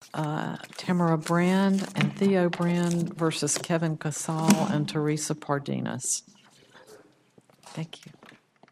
Tamara Brand and Theo Brand versus Kevin Casal and Teresa Pardinas. Thank you.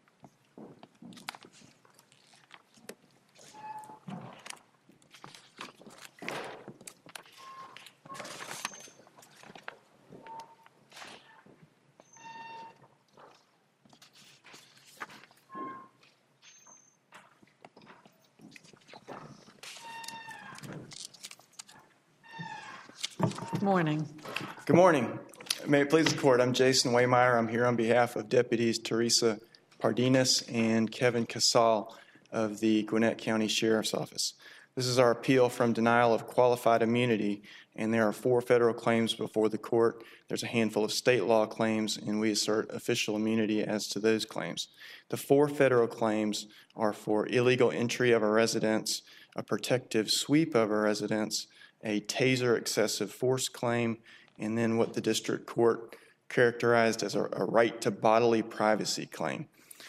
Good morning. Good morning. May it please the Court, I'm Jason Waymeyer. I'm here on behalf of Deputies Teresa Pardinas and Kevin Casal of the Gwinnett County Sheriff's Office. This is our appeal from denial of qualified immunity, and there are 4 federal claims before the Court. There's a handful of state law claims, and we assert official immunity as to those claims. The 4 federal claims are for illegal entry of a residence, a protective sweep of a residence, a taser excessive force claim, and then what the district court characterized as a right to bodily privacy claim.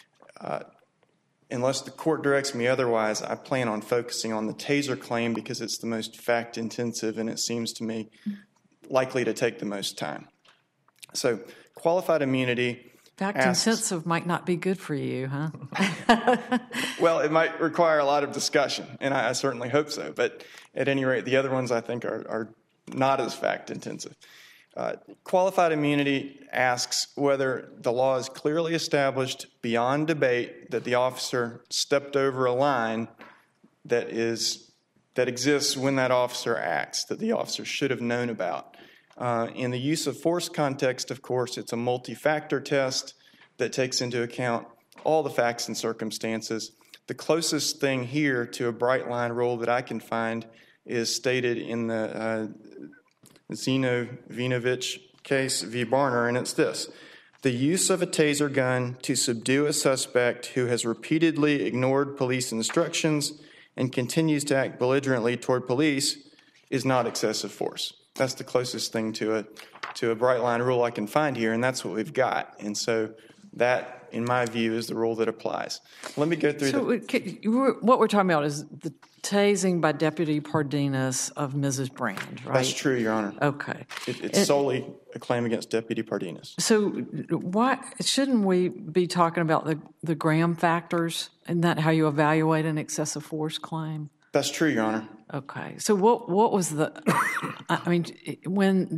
Unless the court directs me otherwise, I plan on focusing on the taser claim because it's the most fact-intensive and it seems to me likely to take the most time. So, qualified immunity. Fact-intensive might not be good for you, huh? Well, it might require a lot of discussion, and I certainly hope so. But at any rate, the other ones I think are not as fact-intensive. Qualified immunity asks whether the law is clearly established beyond debate that the officer stepped over a line that exists when that officer acts, that the officer should have known about. In the use of force context, of course, it's a multi-factor test that takes into account all the facts and circumstances. The closest thing here to a bright line rule that I can find is stated in the Zeno Vinovich case v. Barner, and it's this. The use of a taser gun to subdue a suspect who has repeatedly ignored police instructions and continues to act belligerently toward police is not excessive force. That's the closest thing to a bright line rule I can find here, and that's what we've got. And so that, in my view, is the rule that applies. Let me go through what we're talking about is the tasing by Deputy Pardinas of Mrs. Brand, right? That's true, Your Honor. Okay. It's solely a claim against Deputy Pardinas. So why shouldn't we be talking about the Graham factors? Isn't that how you evaluate an excessive force claim? That's true, Your Honor. Okay. So what was the? I mean, when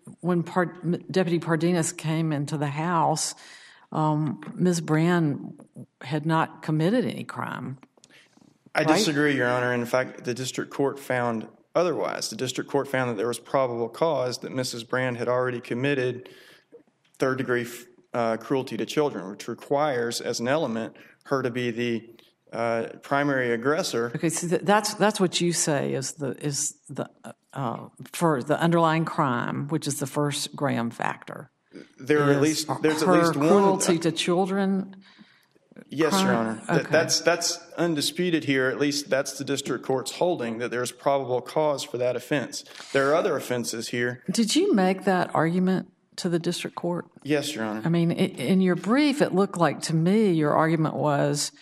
Deputy Pardinas came into the house, Ms. Brand had not committed any crime. I disagree, Your Honor. In fact, the district court found otherwise. The district court found that there was probable cause that Mrs. Brand had already committed third-degree cruelty to children, which requires, as an element, her to be the primary aggressor. Okay, so that's what you say is the for the underlying crime, which is the first Graham factor. There's at least one cruelty to children. Yes, crime? Your Honor. Okay. That's undisputed here. At least that's the district court's holding, that there's probable cause for that offense. There are other offenses here. Did you make that argument to the district court? Yes, Your Honor. I mean, in your brief, it looked like to me your argument was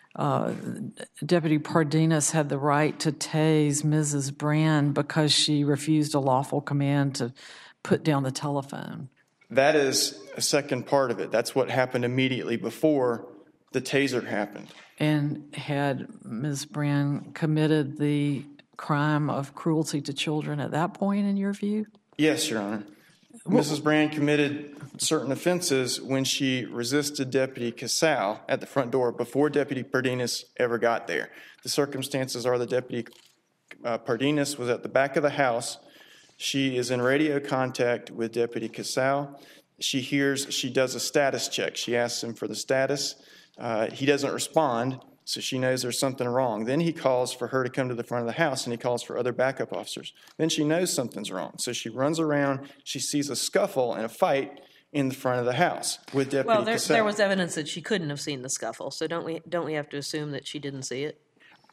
Deputy Pardinas had the right to tase Mrs. Brand because she refused a lawful command to put down the telephone. That is a second part of it. That's what happened immediately before the taser happened. And had Ms. Brand committed the crime of cruelty to children at that point, in your view? Yes, Your Honor. Mrs. Brand committed certain offenses when she resisted Deputy Casal at the front door before Deputy Pardinas ever got there. The circumstances are that Deputy Pardinas was at the back of the house. She is in radio contact with Deputy Casal. She does a status check. She asks him for the status. He doesn't respond, so she knows there's something wrong. Then he calls for her to come to the front of the house, and he calls for other backup officers. Then she knows something's wrong, so she runs around. She sees a scuffle and a fight in the front of the house with Deputy Casal. Well, there was evidence that she couldn't have seen the scuffle, so don't we have to assume that she didn't see it?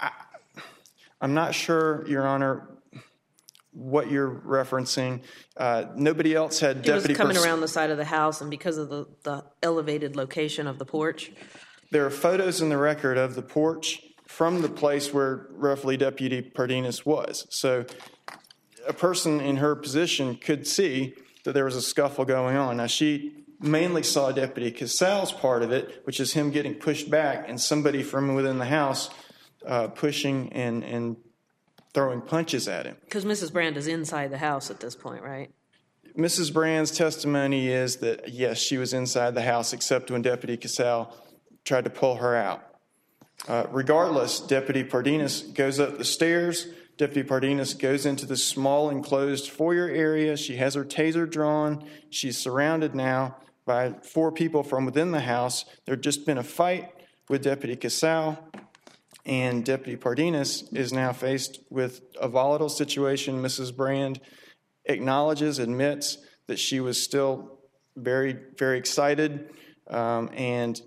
I'm not sure, Your Honor, what you're referencing. Nobody else had Deputy... It was coming around the side of the house, and because of the elevated location of the porch... There are photos in the record of the porch from the place where roughly Deputy Pardinas was. So a person in her position could see that there was a scuffle going on. Now, she mainly saw Deputy Cassell's part of it, which is him getting pushed back and somebody from within the house pushing and throwing punches at him. Because Mrs. Brand is inside the house at this point, right? Mrs. Brand's testimony is that, yes, she was inside the house, except when Deputy Cassell tried to pull her out. Regardless, Deputy Pardenas goes up the stairs. Deputy Pardenas goes into the small enclosed foyer area. She has her taser drawn. She's surrounded now by 4 people from within the house. There had just been a fight with Deputy Cassell, and Deputy Pardenas is now faced with a volatile situation. Mrs. Brand admits that she was still very, very excited, and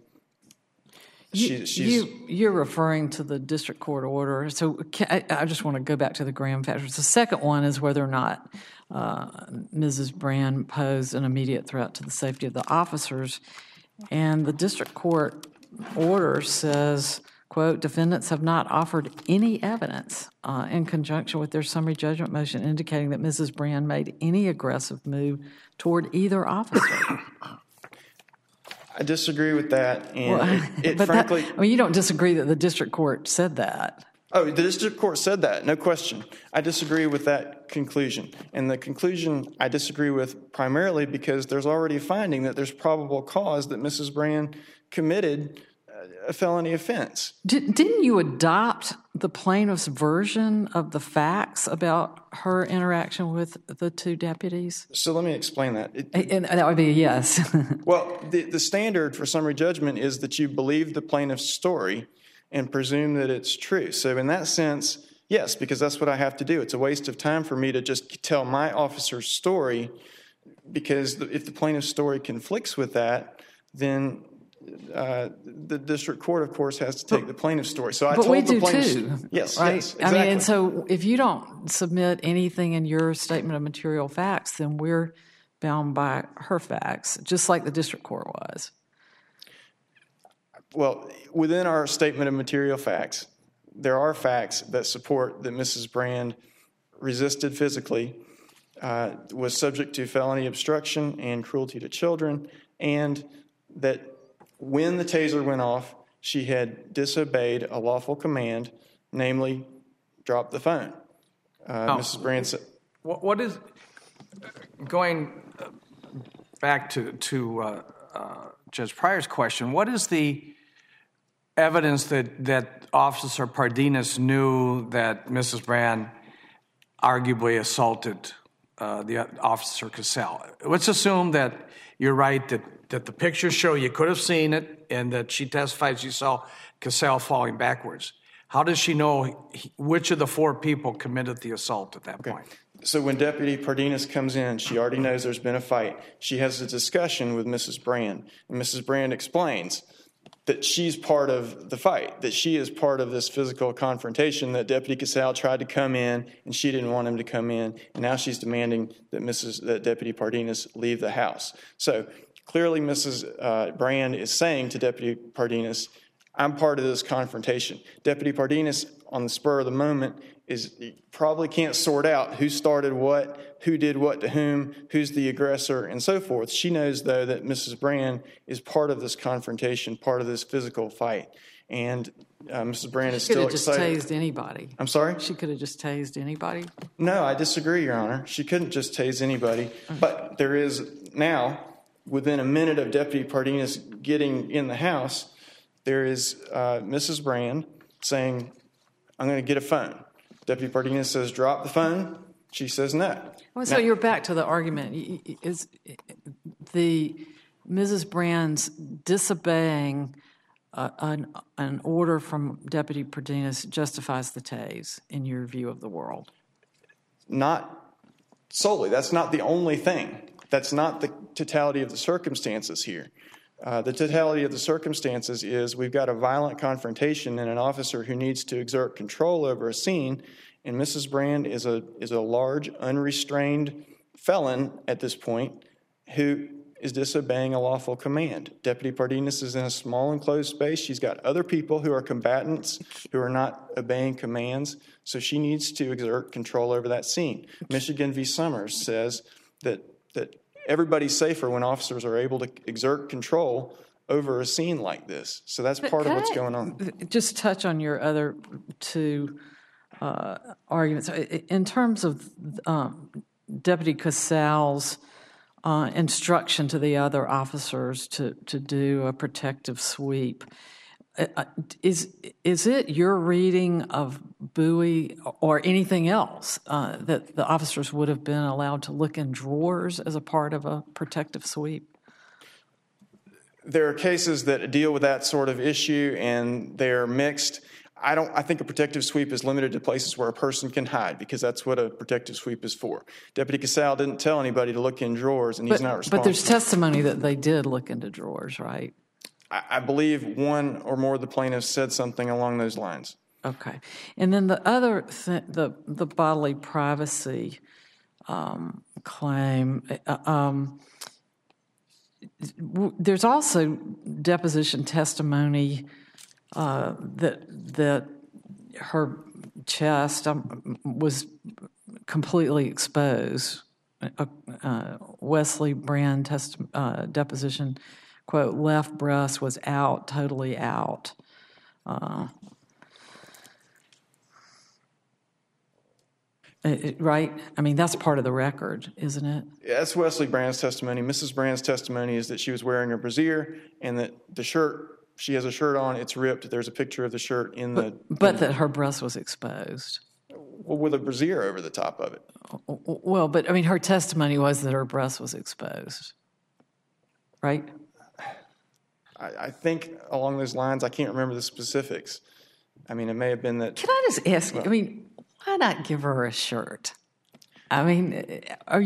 You're referring to the district court order. So I just want to go back to the Graham factors. The second one is whether or not Mrs. Brand posed an immediate threat to the safety of the officers. And the district court order says, quote, defendants have not offered any evidence in conjunction with their summary judgment motion indicating that Mrs. Brand made any aggressive move toward either officer. I disagree with that, and frankly... you don't disagree that the district court said that. Oh, the district court said that, no question. I disagree with that conclusion, and the conclusion I disagree with primarily because there's already a finding that there's probable cause that Mrs. Brand committed a felony offense. Didn't you adopt the plaintiff's version of the facts about her interaction with the 2 deputies? So let me explain that. And that would be a yes. Well, the standard for summary judgment is that you believe the plaintiff's story and presume that it's true. So in that sense, yes, because that's what I have to do. It's a waste of time for me to just tell my officer's story, because if the plaintiff's story conflicts with that, then the district court, of course, has to take the plaintiff's story. So I told we the do plaintiff's, too. Yes, right? yes, exactly. I mean, and so if you don't submit anything in your statement of material facts, then we're bound by her facts, just like the district court was. Well, within our statement of material facts, there are facts that support that Mrs. Brand resisted physically, was subject to felony obstruction and cruelty to children, and that when the taser went off, she had disobeyed a lawful command, namely, drop the phone. Mrs. Brand said... What is, going back to Judge Pryor's question, what is the evidence that Officer Pardenas knew that Mrs. Brand arguably assaulted the Officer Cassell? Let's assume that you're right, that the pictures show you could have seen it and that she testified she saw Cassell falling backwards. How does she know which of the 4 people committed the assault at that point? So when Deputy Pardenas comes in, she already knows there's been a fight. She has a discussion with Mrs. Brand, and Mrs. Brand explains that she's part of the fight, that she is part of this physical confrontation, that Deputy Cassell tried to come in and she didn't want him to come in, and now she's demanding that Deputy Pardenas leave the house. So clearly Mrs. Brand is saying to Deputy Pardenas, I'm part of this confrontation. Deputy Pardenas, on the spur of the moment, probably can't sort out who started what, who did what to whom, who's the aggressor, and so forth. She knows, though, that Mrs. Brand is part of this confrontation, part of this physical fight. And Mrs. Brand is still excited. She could have just tased anybody. I'm sorry? She could have just tased anybody? No, I disagree, Your Honor. She couldn't just tase anybody. But there is now, within a minute of Deputy Pardenas getting in the house, there is Mrs. Brand saying, I'm going to get a phone. Deputy Pardenas says, drop the phone. She says no. Well, so you're back to the argument. Is the Mrs. Brand's disobeying an order from Deputy Pardenas justifies the tase in your view of the world? Not solely. That's not the only thing. That's not the totality of the circumstances here. The totality of the circumstances is we've got a violent confrontation and an officer who needs to exert control over a scene, and Mrs. Brand is a large, unrestrained felon at this point who is disobeying a lawful command. Deputy Pardenas is in a small enclosed space. She's got other people who are combatants who are not obeying commands, so she needs to exert control over that scene. Michigan v. Summers says that everybody's safer when officers are able to exert control over a scene like this. So that's part of what's going on. Just touch on your other two arguments. In terms of Deputy Cassell's instruction to the other officers to do a protective sweep, is it your reading of Bowie or anything else that the officers would have been allowed to look in drawers as a part of a protective sweep? There are cases that deal with that sort of issue, and they're mixed. I think a protective sweep is limited to places where a person can hide, because that's what a protective sweep is for. Deputy Cassell didn't tell anybody to look in drawers, and he's not responsible. But there's testimony that they did look into drawers, right? I believe one or more of the plaintiffs said something along those lines. Okay. And then the other thing, the bodily privacy claim, there's also deposition testimony that her chest was completely exposed. Wesley Brand deposition, quote, left breast was out, totally out. Right? I mean, that's part of the record, isn't it? Yeah, that's Wesley Brand's testimony. Mrs. Brand's testimony is that she was wearing a brassiere and that the shirt, she has a shirt on, it's ripped. There's a picture of the shirt in the... But that her breast was exposed. Well, with a brassiere over the top of it. Well, but I mean, her testimony was that her breast was exposed. Right? I think along those lines, I can't remember the specifics. I mean, it may have been that... Can I just ask you, I mean, why not give her a shirt? I mean,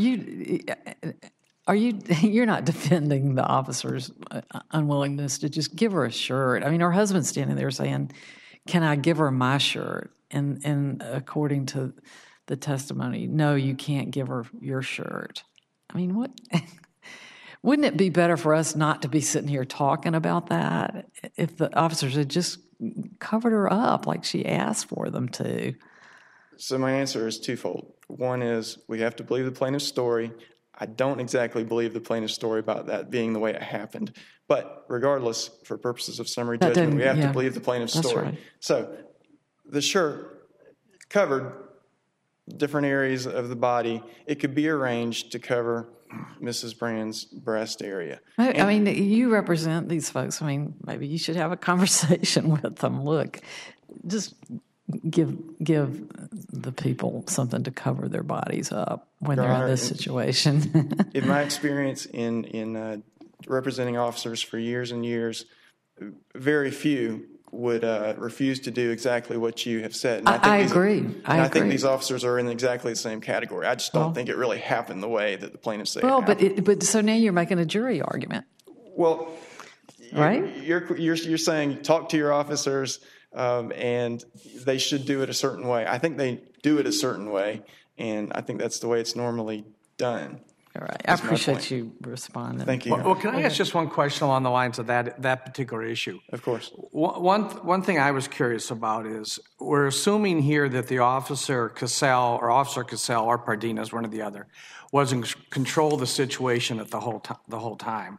you're not defending the officer's unwillingness to just give her a shirt. I mean, her husband's standing there saying, can I give her my shirt? And according to the testimony, no, you can't give her your shirt. I mean, what? Wouldn't it be better for us not to be sitting here talking about that if the officers had just covered her up like she asked for them to? So my answer is twofold. One is we have to believe the plaintiff's story. I don't exactly believe the plaintiff's story about that being the way it happened. But regardless, for purposes of summary judgment, we have to believe the plaintiff's story. Right. So the shirt covered different areas of the body. It could be arranged to cover Mrs. Brand's breast area. I mean, you represent these folks. I mean, maybe you should have a conversation with them. Look, just give the people something to cover their bodies up when they're in this situation. In my experience in representing officers for years and years, very few would refuse to do exactly what you have said. And I agree. I think these officers are in exactly the same category. I just don't think it really happened the way that the plaintiffs say it happened. But so now you're making a jury argument. Well, right? You're saying talk to your officers and they should do it a certain way. I think they do it a certain way, and I think that's the way it's normally done. All right. I appreciate you responding. Thank you. Well, can I ask just one question along the lines of that particular issue? Of course. One thing I was curious about is we're assuming here that the Officer Cassell or Pardenas, one or the other, was in control of the situation at the whole time.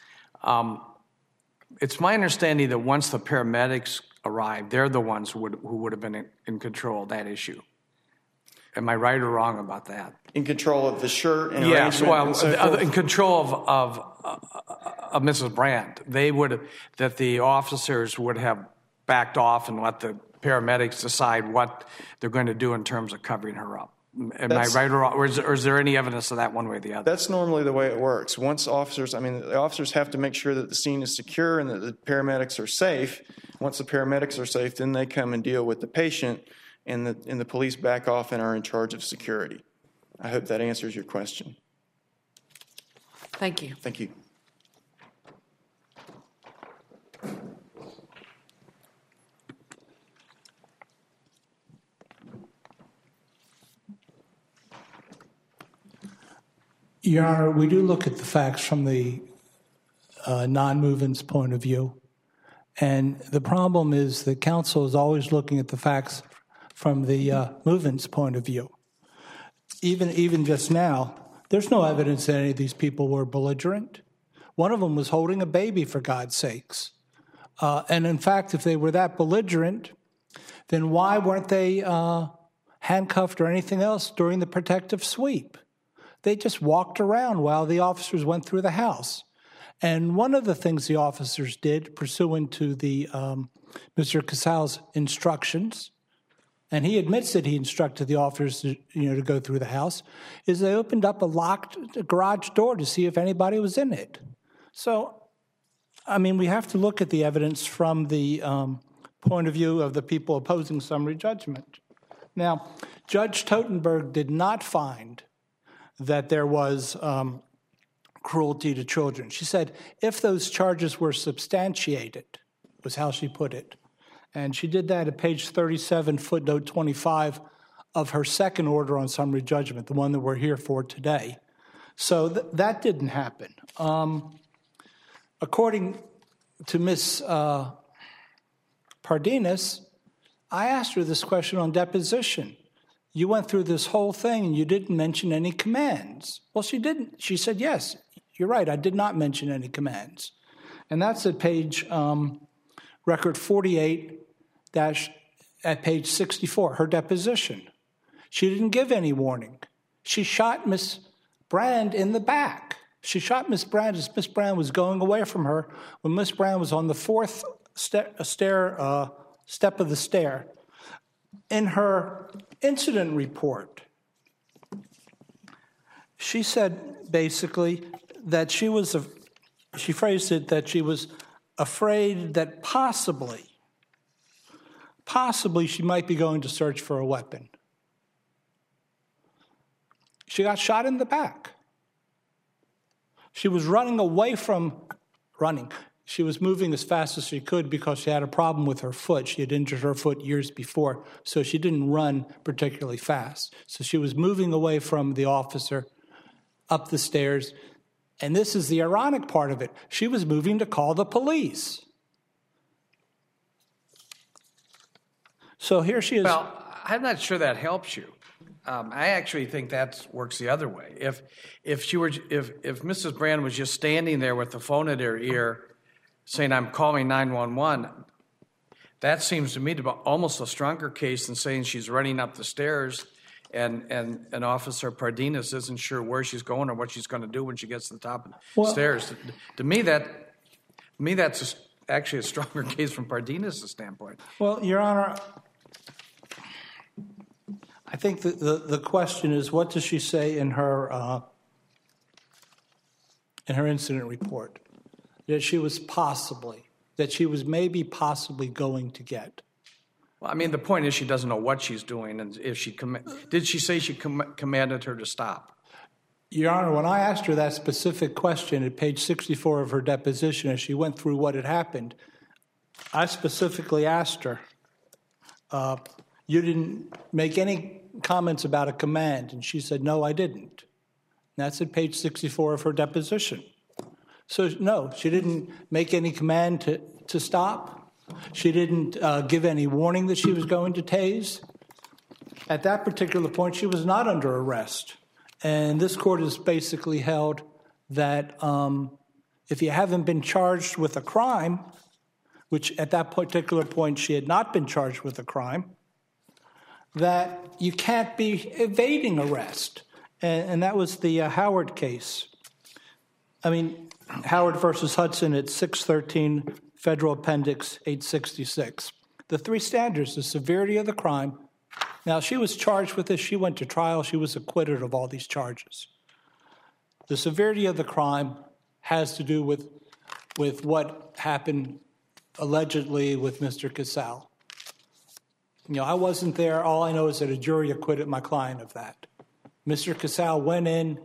It's my understanding that once the paramedics arrived, they're the ones who would have been in control of that issue. Am I right or wrong about that? In control of the shirt and yes, well, and so forth? In control of Mrs. Brand. That the officers would have backed off and let the paramedics decide what they're going to do in terms of covering her up. Am I right or wrong? Or is there any evidence of that one way or the other? That's normally the way it works. The officers have to make sure that the scene is secure and that the paramedics are safe. Once the paramedics are safe, then they come and deal with the patient, and the police back off and are in charge of security. I hope that answers your question. Thank you. Thank you. Your Honor, we do look at the facts from the non-movant's point of view. And the problem is that counsel is always looking at the facts from the movant's point of view. Even just now, there's no evidence that any of these people were belligerent. One of them was holding a baby, for God's sakes. And in fact, if they were that belligerent, then why weren't they handcuffed or anything else during the protective sweep? They just walked around while the officers went through the house. And one of the things the officers did, pursuant to the Mr. Casal's instructions, and he admits that he instructed the officers to go through the house, is they opened up a locked garage door to see if anybody was in it. So, I mean, we have to look at the evidence from the point of view of the people opposing summary judgment. Now, Judge Totenberg did not find that there was cruelty to children. She said, if those charges were substantiated, was how she put it. And she did that at page 37, footnote 25 of her second order on summary judgment, the one that we're here for today. So that didn't happen. According to Ms. Pardinas, I asked her this question on deposition. You went through this whole thing and you didn't mention any commands. Well, she didn't. She said, yes, you're right. I did not mention any commands. And that's at page record 48 at page 64, her deposition. She didn't give any warning. She shot Miss Brand in the back. She shot Miss Brand as Miss Brand was going away from her when Miss Brand was on the fourth step of the stair. In her incident report, she said basically that she phrased it that she was afraid that possibly she might be going to search for a weapon. She got shot in the back. She was She was moving as fast as she could because she had a problem with her foot. She had injured her foot years before, so she didn't run particularly fast. So she was moving away from the officer up the stairs. And this is the ironic part of it. She was moving to call the police. So here she is. Well, I'm not sure that helps you. I actually think that works the other way. If Mrs. Brand was just standing there with the phone at her ear saying, I'm calling 911, that seems to me to be almost a stronger case than saying she's running up the stairs and an Officer Pardinas isn't sure where she's going or what she's going to do when she gets to the top of the stairs. To me, that's actually a stronger case from Pardinas' standpoint. Well, Your Honor, I think the question is, what does she say in her incident report? That she was maybe possibly going to get. Well, I mean, the point is she doesn't know what she's doing, and if did she say she commanded her to stop? Your Honor, when I asked her that specific question at page 64 of her deposition, as she went through what had happened, I specifically asked her, you didn't make any comments about a command, and she said, no, I didn't. And that's at page 64 of her deposition. So, no, she didn't make any command to stop. She didn't give any warning that she was going to tase. At that particular point, she was not under arrest. And this court has basically held that if you haven't been charged with a crime, which at that particular point she had not been charged with a crime, that you can't be evading arrest. And that was the Howard case. I mean, Howard versus Hudson at 613 Federal Appendix 866. The three standards, the severity of the crime. Now, she was charged with this. She went to trial. She was acquitted of all these charges. The severity of the crime has to do with what happened allegedly with Mr. Casal. You know, I wasn't there. All I know is that a jury acquitted my client of that. Mr. Casal went in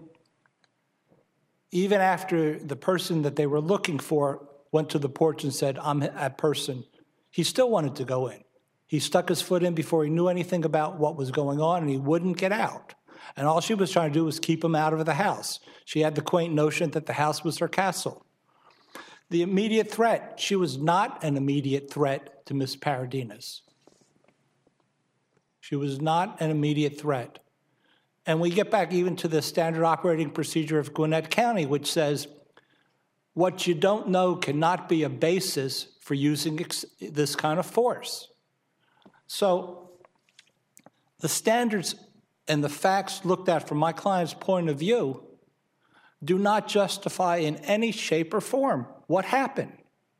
even after the person that they were looking for went to the porch and said, I'm that person. He still wanted to go in. He stuck his foot in before he knew anything about what was going on, and he wouldn't get out. And all she was trying to do was keep him out of the house. She had the quaint notion that the house was her castle. The immediate threat, she was not an immediate threat to Ms. Paradinas. She was not an immediate threat. And we get back even to the standard operating procedure of Gwinnett County, which says, what you don't know cannot be a basis for using this kind of force. So the standards and the facts looked at from my client's point of view do not justify in any shape or form what happened.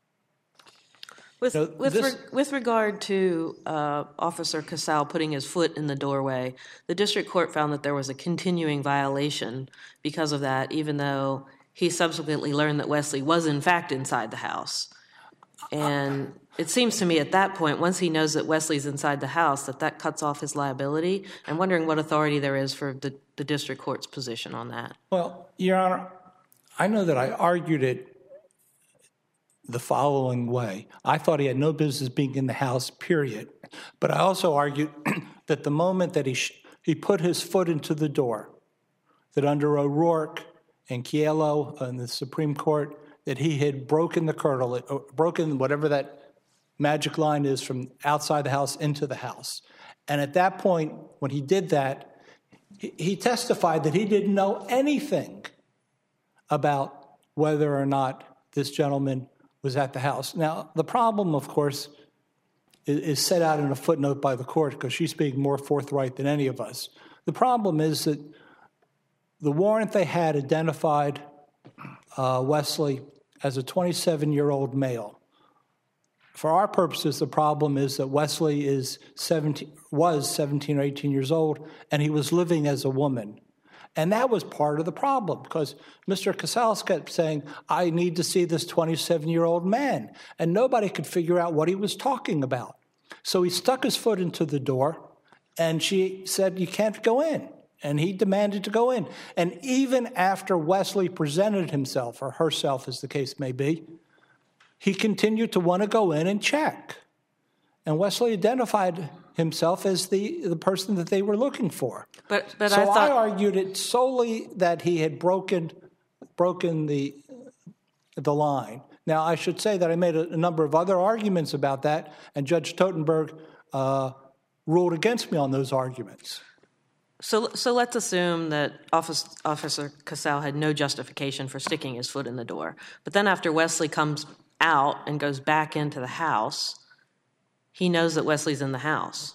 With regard to Officer Casal putting his foot in the doorway, the district court found that there was a continuing violation because of that, even though he subsequently learned that Wesley was in fact inside the house. And it seems to me at that point, once he knows that Wesley's inside the house, that cuts off his liability. I'm wondering what authority there is for the district court's position on that. Well, Your Honor, I know that I argued it the following way. I thought he had no business being in the house, period. But I also argued that the moment that he put his foot into the door, that under O'Rourke and Chielo and the Supreme Court, that he had broken the kernel, broken whatever that magic line is from outside the house into the house. And at that point, when he did that, he testified that he didn't know anything about whether or not this gentleman was at the house. Now, the problem, of course, is set out in a footnote by the court because she's being more forthright than any of us. The problem is that the warrant they had identified Wesley as a 27-year-old male. For our purposes, the problem is that Wesley was 17 or 18 years old, and he was living as a woman. And that was part of the problem because Mr. Casals kept saying, I need to see this 27-year-old man. And nobody could figure out what he was talking about. So he stuck his foot into the door, and she said, you can't go in. And he demanded to go in. And even after Wesley presented himself, or herself as the case may be, he continued to want to go in and check. And Wesley identified himself as the person that they were looking for. But I argued it solely that he had broken the line. Now, I should say that I made a number of other arguments about that, and Judge Totenberg ruled against me on those arguments. So let's assume that Officer Casal had no justification for sticking his foot in the door. But then after Wesley comes out and goes back into the house, he knows that Wesley's in the house.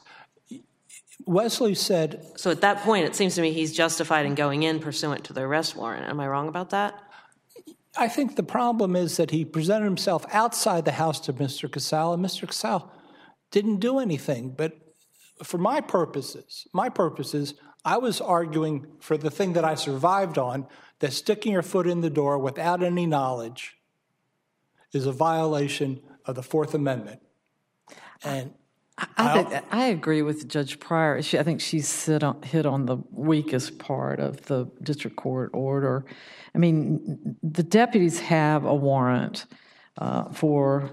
Wesley said... So at that point, it seems to me he's justified in going in pursuant to the arrest warrant. Am I wrong about that? I think the problem is that he presented himself outside the house to Mr. Casal, and Mr. Casal didn't do anything. But for my purposes, I was arguing for the thing that I survived on, that sticking your foot in the door without any knowledge is a violation of the Fourth Amendment. And I agree with Judge Pryor. I think she's hit on the weakest part of the district court order. I mean, the deputies have a warrant for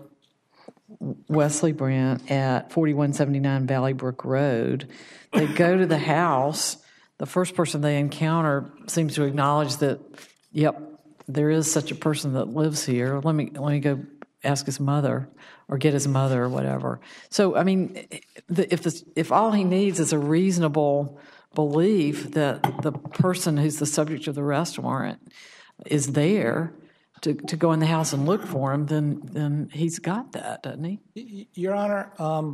Wesley Brandt at 4179 Valley Brook Road. They go to the house. The first person they encounter seems to acknowledge that, yep, there is such a person that lives here. Let me go ask his mother or get his mother or whatever. So, I mean, if all he needs is a reasonable belief that the person who's the subject of the arrest warrant is there to go in the house and look for him, then he's got that, doesn't he? Your Honor,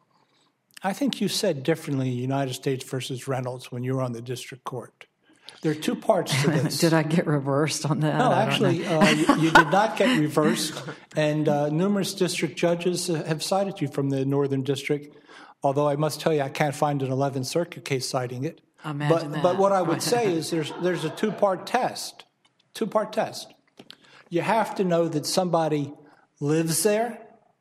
I think you said differently United States versus Reynolds when you were on the district court. There are two parts to this. Did I get reversed on that? No, actually, you did not get reversed, and numerous district judges have cited you from the Northern District, although I must tell you I can't find an 11th Circuit case citing it. But what I would say is there's a two-part test. Two-part test. You have to know that somebody lives there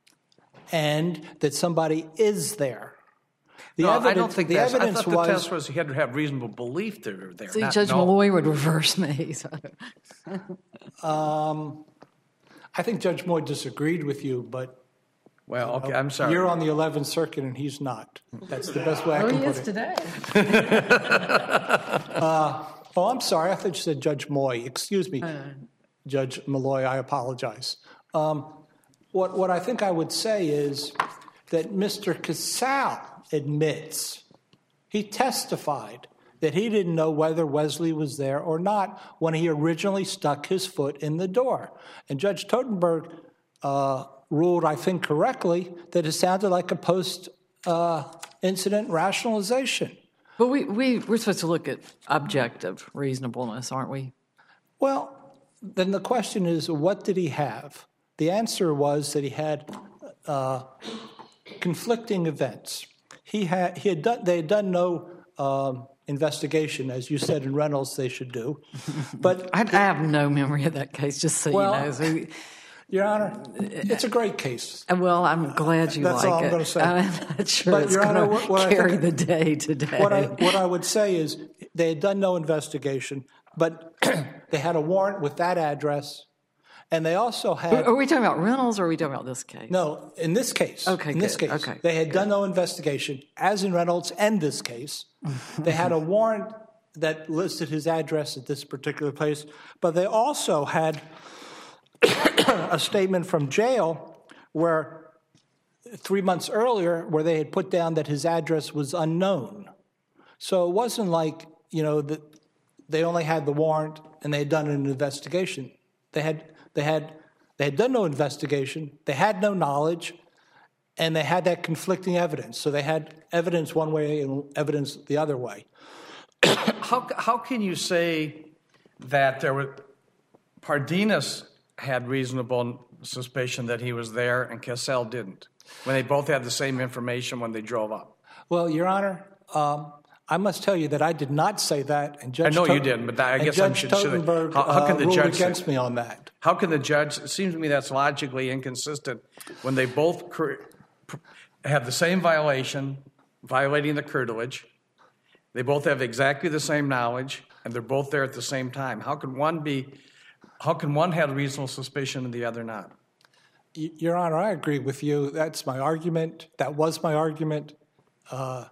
and that somebody is there. I don't think that's... I thought the test was you had to have reasonable belief that they're there. See, Judge Malloy would reverse me. So. I think Judge Moy disagreed with you, but Well, okay, I'm sorry. You're on the 11th Circuit and he's not. That's the best way I can he put is it. today. I'm sorry. I thought you said Judge Moy. Excuse me, Judge Malloy. I apologize. What I think I would say is that Mr. Casal admits, he testified that he didn't know whether Wesley was there or not when he originally stuck his foot in the door. And Judge Totenberg ruled, I think correctly, that it sounded like a post-incident rationalization. But we're supposed to look at objective reasonableness, aren't we? Well, then the question is, what did he have? The answer was that he had conflicting events. They had done no investigation, as you said in Reynolds they should do. But I have no memory of that case, just so you know. So, Your Honor, it's a great case. Well, I'm glad you That's like it. all I'm going to say. I'm not sure But, it's Your Honor, going to carry the day today. What I would say is they had done no investigation, but they had a warrant with that address, and they also had... Are we talking about Reynolds or are we talking about this case? No, in this case. Okay, in this good. case, Okay, they had done no investigation, as in Reynolds and this case. They had a warrant that listed his address at this particular place, but they also had a statement from jail where 3 months earlier where they had put down that his address was unknown. So it wasn't like, that they only had the warrant and they had done an investigation. They had done no investigation, they had no knowledge, and they had that conflicting evidence. So they had evidence one way and evidence the other way. How can you say that Pardinas had reasonable suspicion that he was there and Casal didn't, when they both had the same information when they drove up? Well, Your Honor, I must tell you that I did not say that, and Judge I know you didn't, but I guess Judge Totenberg how can the ruled judge against me on that. How can the judge? It seems to me that's logically inconsistent when they both have the same violation, violating the curtilage. They both have exactly the same knowledge, and they're both there at the same time. How can one have reasonable suspicion and the other not? Your Honor, I agree with you. That's my argument. That was my argument. I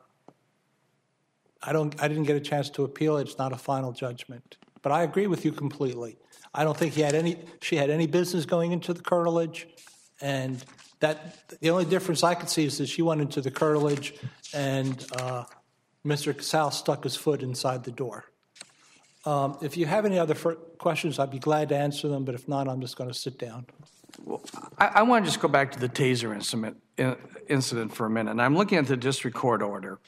didn't get a chance to appeal it. It's not a final judgment. But I agree with you completely. I don't think she had any business going into the curtilage, and that the only difference I could see is that she went into the curtilage and Mr. Casal stuck his foot inside the door. If you have any other questions, I'd be glad to answer them, but if not, I'm just going to sit down. Well, I want to just go back to the taser incident for a minute. And I'm looking at the district court order.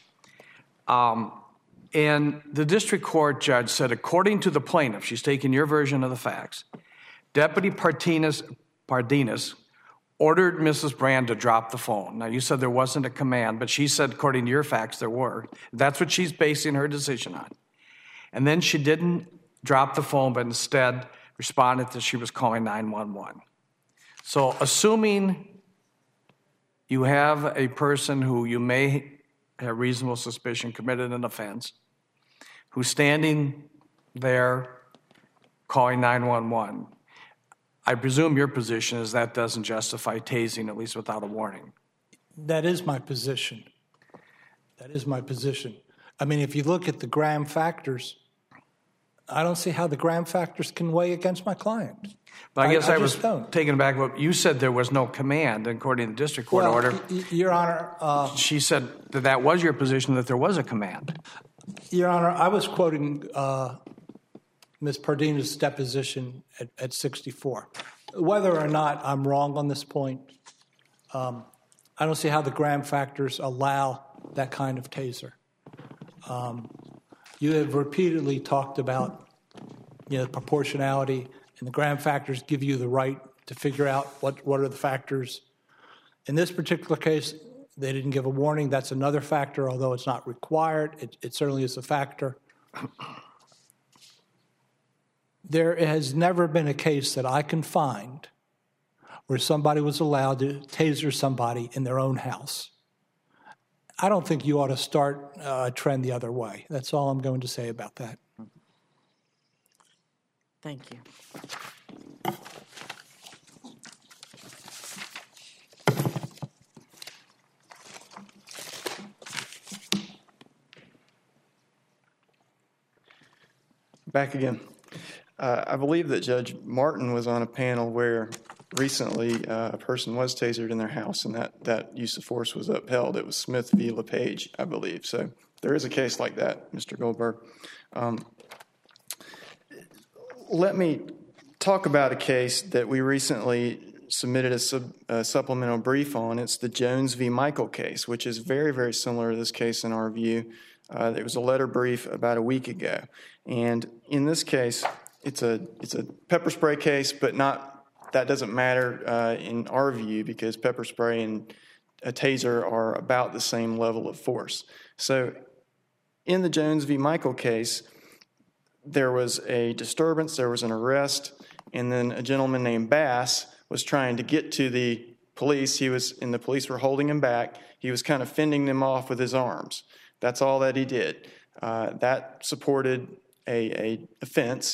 And the district court judge said, according to the plaintiff, she's taking your version of the facts, Deputy Pardinas ordered Mrs. Brand to drop the phone. Now, you said there wasn't a command, but she said, according to your facts, there were. That's what she's basing her decision on. And then she didn't drop the phone, but instead responded that she was calling 911. So assuming you have a person who you may have reasonable suspicion committed an offense, who's standing there calling 911, I presume your position is that doesn't justify tasing, at least without a warning. That is my position. That is my position. I mean, if you look at the Graham factors, I don't see how the Graham factors can weigh against my client. But I guess I was taken aback. You said there was no command, according to the district court order. Your Honor. She said that was your position, that there was a command. Your Honor, I was quoting Ms. Pardinas' deposition at 64. Whether or not I'm wrong on this point, I don't see how the Graham factors allow that kind of taser. You have repeatedly talked about, proportionality, and the Graham factors give you the right to figure out what are the factors. In this particular case, they didn't give a warning. That's another factor, although it's not required. It certainly is a factor. There has never been a case that I can find where somebody was allowed to taser somebody in their own house. I don't think you ought to start a trend the other way. That's all I'm going to say about that. Thank you. Back again. I believe that Judge Martin was on a panel where recently a person was tasered in their house, and that use of force was upheld. It was Smith v. LePage, I believe. So there is a case like that, Mr. Goldberg. Let me talk about a case that we recently submitted a supplemental brief on. It's the Jones v. Michael case, which is very, very similar to this case in our view. It was a letter brief about a week ago. And in this case, it's a pepper spray case, but that doesn't matter in our view because pepper spray and a taser are about the same level of force. So in the Jones v. Michael case, there was a disturbance, there was an arrest, and then a gentleman named Bass was trying to get to the police. The police were holding him back. He was kind of fending them off with his arms. That's all that he did. That supported a offense.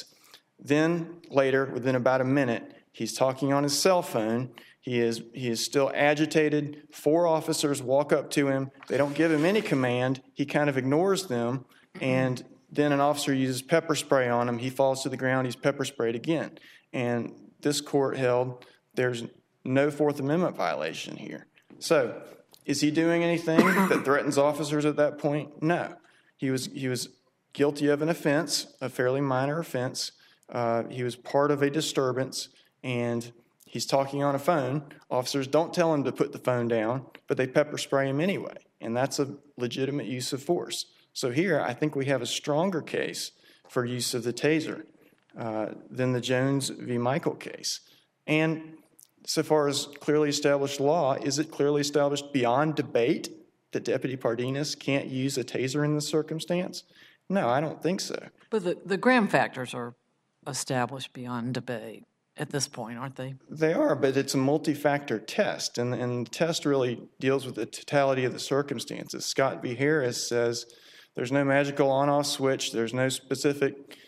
Then later, within about a minute, he's talking on his cell phone. He is still agitated. 4 officers walk up to him. They don't give him any command. He kind of ignores them, and then an officer uses pepper spray on him. He falls to the ground. He's pepper sprayed again. And this court held there's no Fourth Amendment violation here. So is he doing anything that threatens officers at that point? No. He was guilty of an offense, a fairly minor offense. He was part of a disturbance, and he's talking on a phone. Officers don't tell him to put the phone down, but they pepper spray him anyway, and that's a legitimate use of force. So here, I think we have a stronger case for use of the taser than the Jones v. Michael case. And so far as clearly established law, is it clearly established beyond debate that Deputy Pardenas can't use a taser in this circumstance? No, I don't think so. But the Graham factors are established beyond debate at this point, aren't they? They are, but it's a multi-factor test, and the test really deals with the totality of the circumstances. Scott v. Harris says there's no magical on-off switch. There's no specific,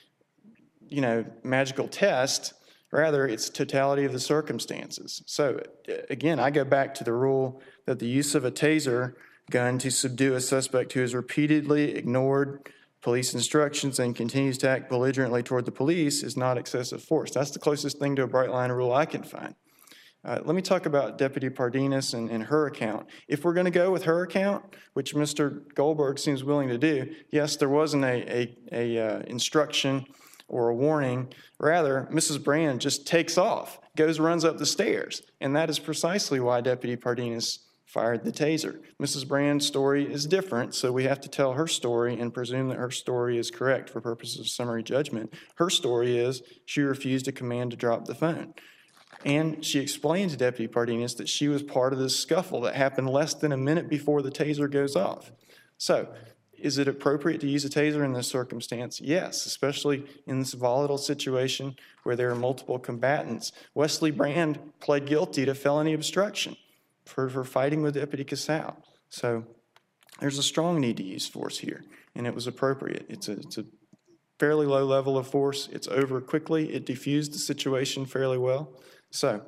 magical test. Rather, it's totality of the circumstances. So, again, I go back to the rule that the use of a taser gun to subdue a suspect who has repeatedly ignored police instructions and continues to act belligerently toward the police is not excessive force. That's the closest thing to a bright line rule I can find. Let me talk about Deputy Pardenas and her account. If we're going to go with her account, which Mr. Goldberg seems willing to do, yes, there wasn't a instruction or a warning. Rather, Mrs. Brand just takes off, runs up the stairs, and that is precisely why Deputy Pardenas fired the taser. Mrs. Brand's story is different, so we have to tell her story and presume that her story is correct for purposes of summary judgment. Her story is she refused a command to drop the phone. And she explained to Deputy Pardenas that she was part of this scuffle that happened less than a minute before the taser goes off. So, is it appropriate to use a taser in this circumstance? Yes, especially in this volatile situation where there are multiple combatants. Wesley Brand pled guilty to felony obstruction for fighting with Deputy Casal. So there's a strong need to use force here, and it was appropriate. It's a fairly low level of force. It's over quickly. It diffused the situation fairly well. So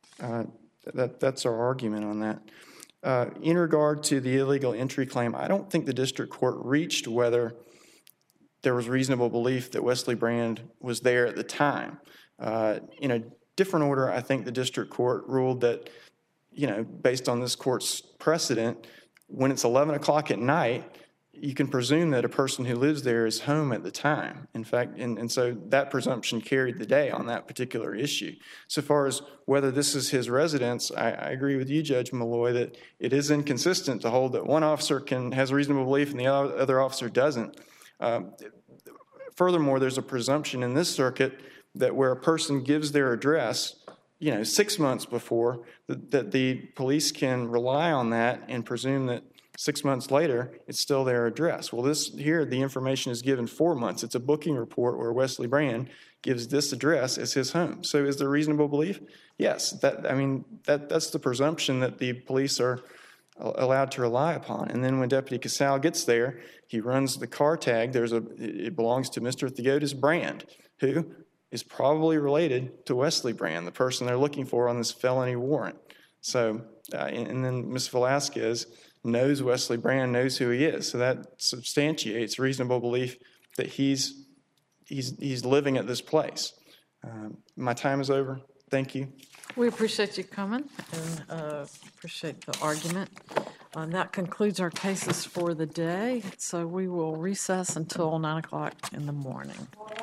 that's our argument on that. In regard to the illegal entry claim, I don't think the district court reached whether there was reasonable belief that Wesley Brand was there at the time. In a different order, I think the district court ruled that, based on this court's precedent, when it's 11 o'clock at night, you can presume that a person who lives there is home at the time. In fact, and so that presumption carried the day on that particular issue. So far as whether this is his residence, I agree with you, Judge Malloy, that it is inconsistent to hold that one officer has reasonable belief and the other officer doesn't. Furthermore, there's a presumption in this circuit that where a person gives their address, 6 months before, that the police can rely on that and presume that 6 months later, it's still their address. Well, the information is given 4 months. It's a booking report where Wesley Brand gives this address as his home. So is there reasonable belief? Yes. That's the presumption that the police are allowed to rely upon. And then when Deputy Casal gets there, he runs the car tag. It belongs to Mr. Theotis Brand, who is probably related to Wesley Brand, the person they're looking for on this felony warrant. So, and then Ms. Velasquez knows Wesley Brand, knows who he is. So that substantiates reasonable belief that he's he's living at this place. My time is over. Thank you. We appreciate you coming and appreciate the argument. That concludes our cases for the day. So we will recess until 9 o'clock in the morning.